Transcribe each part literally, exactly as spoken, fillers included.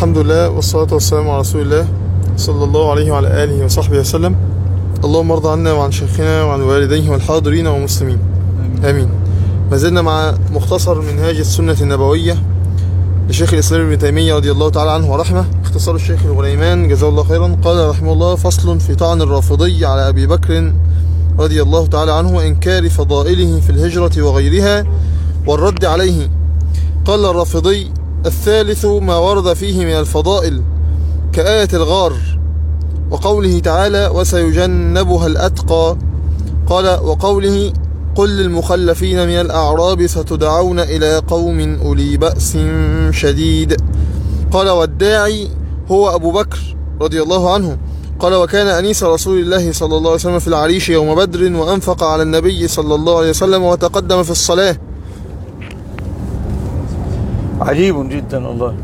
الحمد لله والصلاة والسلام على رسول الله صلى الله عليه وعلى آله وصحبه وسلم. اللهم ارضى عنا وعن شيخنا وعن والديه والحاضرين والمسلمين آمين, آمين. ما زلنا مع مختصر منهاج السنة النبوية لشيخ الإسلام ابن تيمية رضي الله تعالى عنه ورحمه، اختصار الشيخ الغليمان جزاه الله خيرا. قال رحمه الله: فصل في طعن الرافضي على أبي بكر رضي الله تعالى عنه وإنكار فضائله في الهجرة وغيرها والرد عليه. قال الرافضي: الثالث ما ورد فيه من الفضائل كآية الغار وقوله تعالى: وسيجنبها الأتقى. قال: وقوله: قل للمخلفين من الأعراب ستدعون إلى قوم أولي بأس شديد. قال: والداعي هو أبو بكر رضي الله عنه. قال: وكان أنيس رسول الله صلى الله عليه وسلم في العريش يوم بدر، وأنفق على النبي صلى الله عليه وسلم وتقدم في الصلاة. عجيب جدا الله.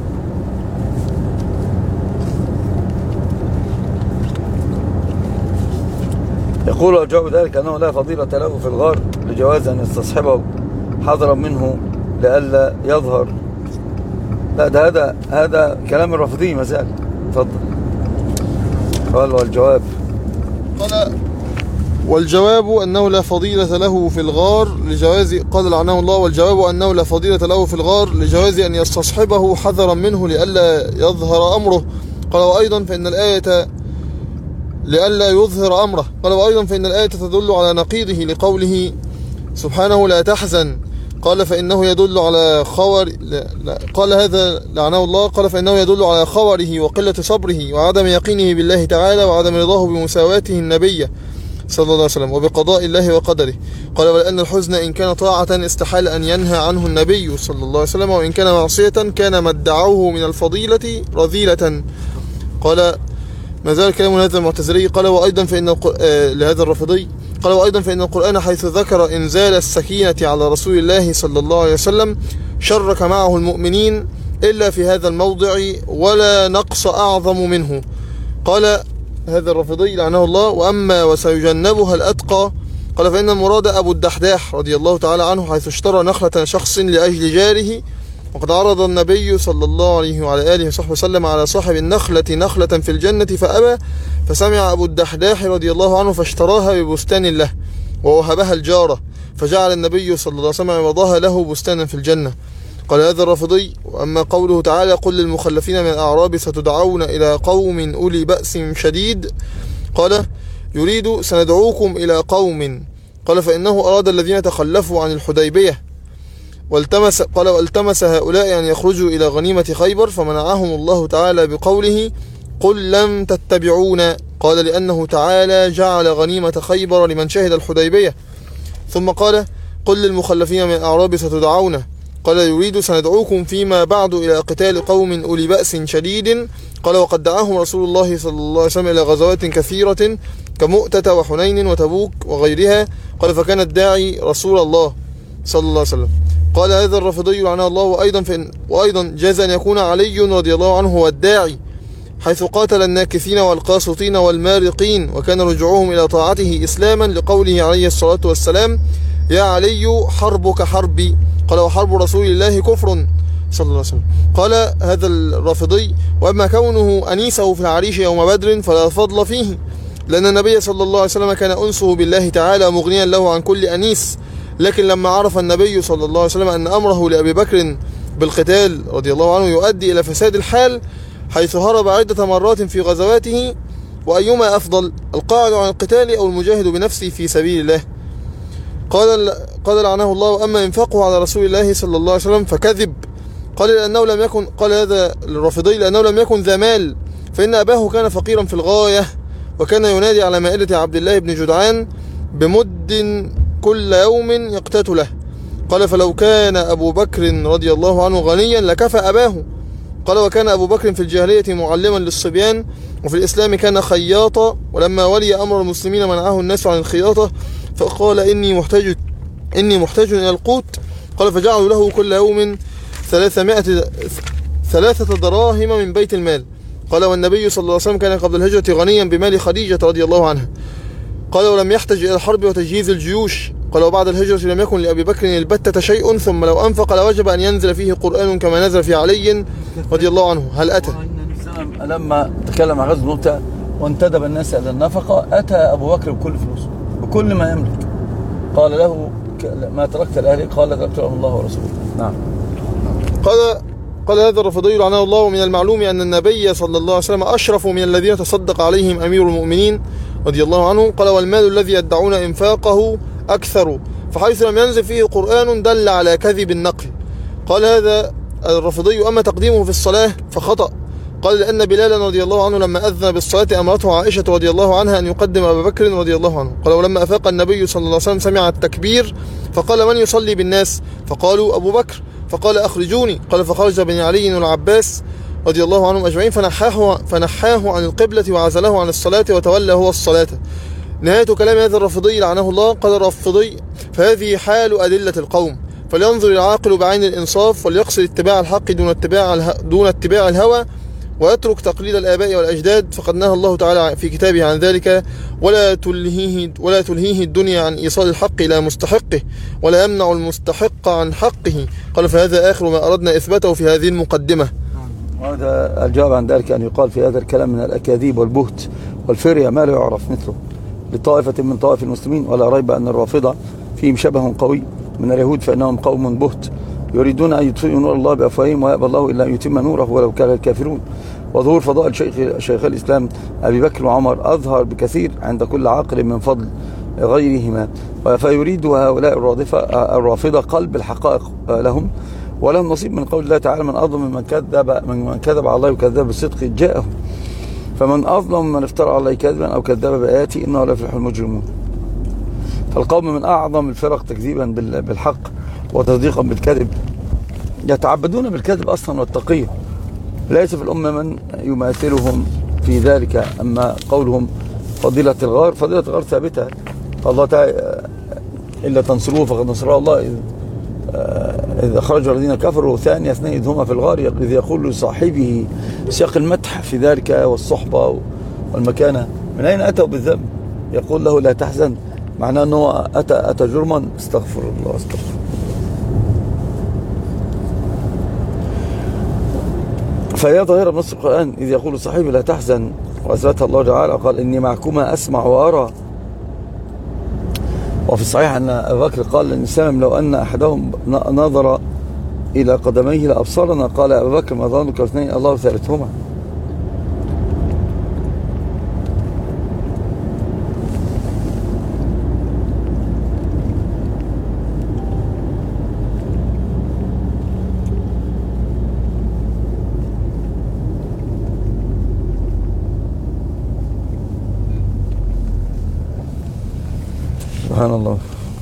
يقول وجواب ذلك أنه لا فضيلة له في الغار لجواز أن يستصحبه حذرا منه لئلا يظهر. لا، ده هذا هذا كلام الرافضي ما زال. تفضل. قال: والجواب قال: والجواب أنه لا فضيلة له في الغار لجواز قال لعنه الله والجواب أنه لا فضيلة له في الغار لجواز أن يستصحبه حذرا منه لئلا يظهر أمره. قال: وأيضا فإن الآية لئلا يظهر أمره. قال: وأيضا فإن الآية تدل على نقيضه لقوله سبحانه: لا تحزن. قال: فإنه يدل على خور لا لا قال هذا لعنه الله قال: فإنه يدل على خوره وقلة صبره وعدم يقينه بالله تعالى وعدم رضاه بمساواته النبي صلى الله عليه وسلم وبقضاء الله وقدره. قال: ولأن الحزن إن كان طاعة استحال أن ينهى عنه النبي صلى الله عليه وسلم، وإن كان معصية كان ما ادعوه من الفضيلة رذيلة. قال: ما زال كلام هذا المعتزلي. قال: وأيضا فإن آه لهذا الرافضي قال: وأيضا فإن القرآن حيث ذكر إنزال السكينة على رسول الله صلى الله عليه وسلم شرك معه المؤمنين إلا في هذا الموضع ولا نقص أعظم منه. قال هذا الرافضي لعنه الله: وأما وسيجنبها الأتقى. قال: فإن المراد أبو الدحداح رضي الله تعالى عنه حيث اشترى نخلة شخص لأجل جاره، وقد عرض النبي صلى الله عليه وعلى آله وصحبه وسلم على صاحب النخلة نخلة في الجنة فأبى، فسمع أبو الدحداح رضي الله عنه فاشتراها ببستان له ووهبها الجارة، فجعل النبي صلى الله عليه وسلم عوضها له بستانا في الجنة. قال هذا الرافضي: وأما قوله تعالى: قل للمخلفين من الأعراب ستدعون إلى قوم أولي بأس شديد. قال: يريد سندعوكم إلى قوم. قال: فإنه أراد الذين تخلفوا عن الحديبية والتمس قال والتمس هؤلاء أن يخرجوا إلى غنيمة خيبر فمنعهم الله تعالى بقوله: قل لم تتبعونا. قال: لأنه تعالى جعل غنيمة خيبر لمن شهد الحديبية. ثم قال: قل للمخلفين من الأعراب ستدعون. قال: يريد سندعوكم فيما بعد إلى قتال قوم أولي بأس شديد. قال: وقد دعاهم رسول الله صلى الله عليه وسلم إلى غزوات كثيرة كمؤتة وحنين وتبوك وغيرها. قال: فكان الداعي رسول الله صلى الله عليه وسلم. قال هذا الرافضي لعنه الله: وأيضا فإن وأيضا جاز أن يكون علي رضي الله عنه هو الداعي حيث قاتل الناكثين والقاسطين والمارقين وكان رجوعهم إلى طاعته إسلاما لقوله عليه الصلاة والسلام: يا علي حربك حربي. قال: وحرب رسول الله كفر صلى الله عليه وسلم. قال هذا الرافضي: وأما كونه أنيسه في العريش يوم بدر فلا فضل فيه، لأن النبي صلى الله عليه وسلم كان أنسه بالله تعالى مغنيا له عن كل أنيس. لكن لما عرف النبي صلى الله عليه وسلم أن أمره لأبي بكر بالقتال رضي الله عنه يؤدي إلى فساد الحال حيث هرب عدة مرات في غزواته، وأيما أفضل القاعد عن القتال أو المجاهد بنفسه في سبيل الله. قال قال لعنه الله: وأما إنفاقه على رسول الله صلى الله عليه وسلم فكذب. قال لأنه لم يكن قال هذا الرافضي لأنه لم يكن ذا مال، فإن أباه كان فقيرا في الغاية وكان ينادي على مائدة عبد الله بن جدعان بمد كل يوم يقتات له. قال: فلو كان أبو بكر رضي الله عنه غنيا لكفى أباه. قال: وكان أبو بكر في الجاهلية معلما للصبيان وفي الإسلام كان خياطا، ولما ولي أمر المسلمين منعه الناس عن الخياطة فقال: إني محتاج إني محتاج إلى القوت. قال: فجعلوا له كل يوم ثلاثمائة ثلاثة دراهم من بيت المال. قال: والنبي صلى الله عليه وسلم كان قبل الهجرة غنيا بمال خديجة رضي الله عنها. قال: ولم يحتج إلى الحرب وتجهيز الجيوش. قال وبعد الهجرة لم يكن لأبي بكر البتة شيء، ثم لو أنفق لوجب أن ينزل فيه قرآن كما نزل في علي رضي الله عنه. هل أتى؟ لما تكلم عن غزوة مؤتة وانتدب الناس إلى النفقة، أتى أبو بكر بكل فلوسه بكل ما يملك. قال له ما تركت لأهلي؟ قال تركت لهم الله ورسوله. نعم. قال قال هذا الرافضي لعنه الله: ومن المعلوم أن النبي صلى الله عليه وسلم أشرف من الذين تصدق عليهم أمير المؤمنين رضي الله عنه. قال والمال الذي يدعون إنفاقه أكثر، فحيث لم ينزل فيه قرآن دل على كذب النقل. قال هذا الرافضي: أما تقديمه في الصلاة فخطأ. قال لأن بلالا رضي الله عنه لما أذن بالصلاة أمرته عائشة رضي الله عنها أن يقدم أبا بكر رضي الله عنه. قال ولما أفاق النبي صلى الله عليه وسلم سمع التكبير فقال: من يصلي بالناس؟ فقالوا: أبو بكر. فقال: أخرجوني. قال فخرج بن علي والعباس رضي الله عنهم أجمعين فنحاه, فنحاه عن القبلة وعزله عن الصلاة وتولى هو الصلاة. نهاية كلام هذا الرافضي لعنه الله. قال الرافضي: فهذه حال أدلة القوم، فلينظر العاقل بعين الإنصاف وليقصد اتباع الحق دون اتباع دون اتباع الهوى، ويترك تقليد الآباء والأجداد، فقد نهى الله تعالى في كتابه عن ذلك: ولا تلهيه ولا تلهيه الدنيا عن إيصال الحق إلى مستحقه، ولا يمنع المستحق عن حقه. قال فهذا آخر ما أردنا إثباته في هذه المقدمة. وهذا الجواب عن ذلك أن يقال في هذا الكلام من الأكاذيب والبهت والفرية ما لا يعرف مثله لطائفة من طوائف المسلمين، ولا ريب أن الرافضة فيهم شبه قوي من اليهود، فإنهم قوم بهت يريدون أن يطفئوا نور الله بأفواههم ويأبى الله إلا أن يتم نوره ولو كان الكافرون. وظهور فضائل شيخ شيخ الإسلام أبي بكر وعمر أظهر بكثير عند كل عاقل من فضل غيرهما، فيريد هؤلاء الرافضة قلب الحقائق لهم، ولهم نصيب من قول الله تعالى: من أظلم من كذب من كذب على الله وكذب بالصدق جاءه، فمن أظلم من افترى على الله كذبا أو كذب بآياته إنه لا يفلح المجرمون. فالقوم من أعظم الفرق تكذيبا بالحق وتصديقا بالكذب، يتعبدون بالكذب أصلا والتقية، ليس في الأمة من يماثلهم في ذلك. أما قولهم فضيلة الغار، فضيلة الغار ثابتة، الله تعالى: إلا تنصروه فقد نصره الله إذ إذ أخرج الذين كفروا ثاني اثنين إذ هما في الغار إذ يقول لصاحبه، سياق المدح في ذلك والصحبة والمكانة. من أين أتوا بالذنب؟ يقول له لا تحزن، معناه أنه أتى, أتى جرما. استغفر الله استغفر. فهي ظاهرة بنص القرآن إذ يقول صاحبه لا تحزن، وأثبتها الله تعالى قال: إني معكما أسمع وأرى. وفي الصحيح أن أبو بكر قال للإنسان: لو أن أحدهم نظر إلى قدميه لأبصرنا. قال أبو بكر: ما ظنك اثنين الله ثالثهما. سبحان الله.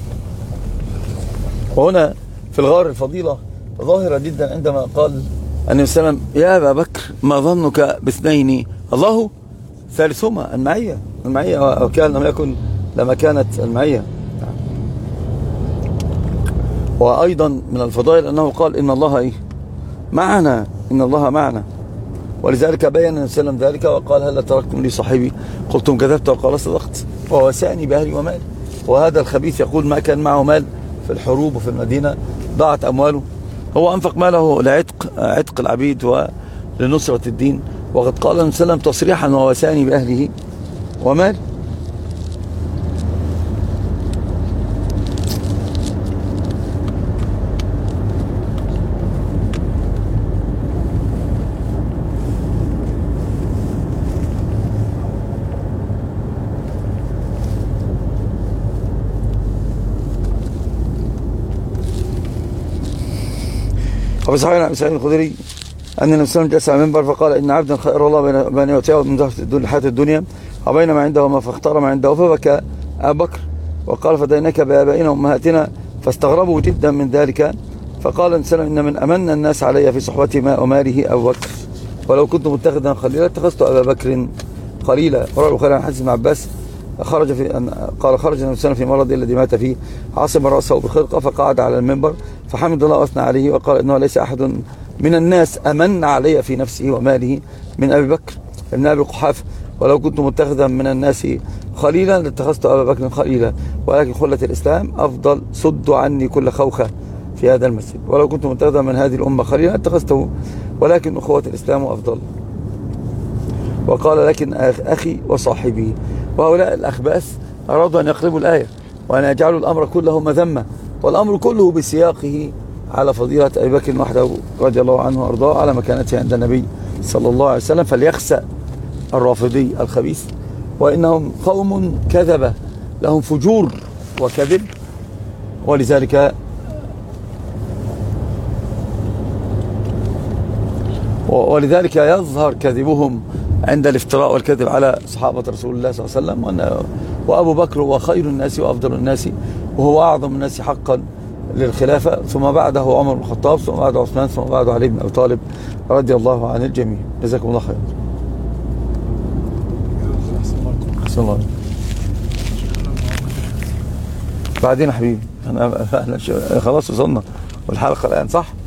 وهنا في الغار الفضيلة ظاهرة جدا عندما قال النبي صلى الله عليه وسلم: يا أبا بكر ما ظنك باثنين الله ثالثهما. المعية المعية وكان لم يكن لما كانت المعية. وأيضا من الفضائل أنه قال: إن الله إيه معنا، إن الله معنا. ولذلك بين النبي صلى الله عليه وسلم ذلك وقال: هل تركتم لي صاحبي؟ قلتم كذبت وقال صدقت، ووسعني بأهلي ومالي. وهذا الخبيث يقول ما كان معه مال في الحروب وفي المدينة ضاعت أمواله، هو أنفق ماله لعتق عتق العبيد ولنصرة الدين، وقد قال النبي صلى الله عليه وسلم تصريحا: ووساني بأهله ومالي. وفي صحيح عن سعيد الخدري أن النبي صلى الله عليه وسلم جلس على المنبر فقال: إن عبدا خير الله بين يؤتيه من زهد الحياة الدنيا وبين ما عنده وما فاختار ما عنده، فبكى أبو بكر وقال: فديناك بآبائنا وأمهاتنا. فاستغربوا جدا من ذلك، فقال النبي صلى الله عليه وسلم: إن من أمن الناس علي في صحبتي ما أماره أبو بكر، ولو كنت متخذا خليلا اتخذت أبا بكر خليلا. رواه البخاري عن حديث ابن عباس خرج في قال: خرج النبي صلى الله عليه وسلم في مرضه الذي مات فيه، عصم رأسه بخرقة، فقعد على المنبر فحمد الله وأثنى عليه وقال: إنه ليس أحد من الناس أمن علي في نفسه وماله من أبي بكر ابن أبي قحافة. ولو كنت متخذا من الناس خليلا لاتخذت أبا بكر خليلا، ولكن خلة الإسلام أفضل، صدوا عني كل خوخة في هذا المسجد. ولو كنت متخذا من هذه الأمة خليلا اتخذته، ولكن أخوة الإسلام أفضل. وقال لكن أخي وصاحبي. وهؤلاء الأخباث أرادوا أن يقلبوا الآية وأن يجعلوا الأمر كله مذمة، والأمر كله بسياقه على فضيلة أبي بكر وحده رضي الله عنه وأرضاه على مكانته عند النبي صلى الله عليه وسلم. فليخسأ الرافضي الخبيث، وإنهم قوم كذبة لهم فجور وكذب، ولذلك ولذلك يظهر كذبهم عند الافتراء والكذب على صحابة رسول الله صلى الله عليه وسلم. وأبو بكر هو خير الناس وأفضل الناس، وهو أعظم الناس حقا للخلافة، ثم بعده عمر بن الخطاب، ثم بعده عثمان، ثم بعده علي بن أبي طالب رضي الله عن الجميع. جزاكم الله خير. أحسن الله. بعدين يا حبيبي احنا خلاص وصلنا والحلقة الآن صح؟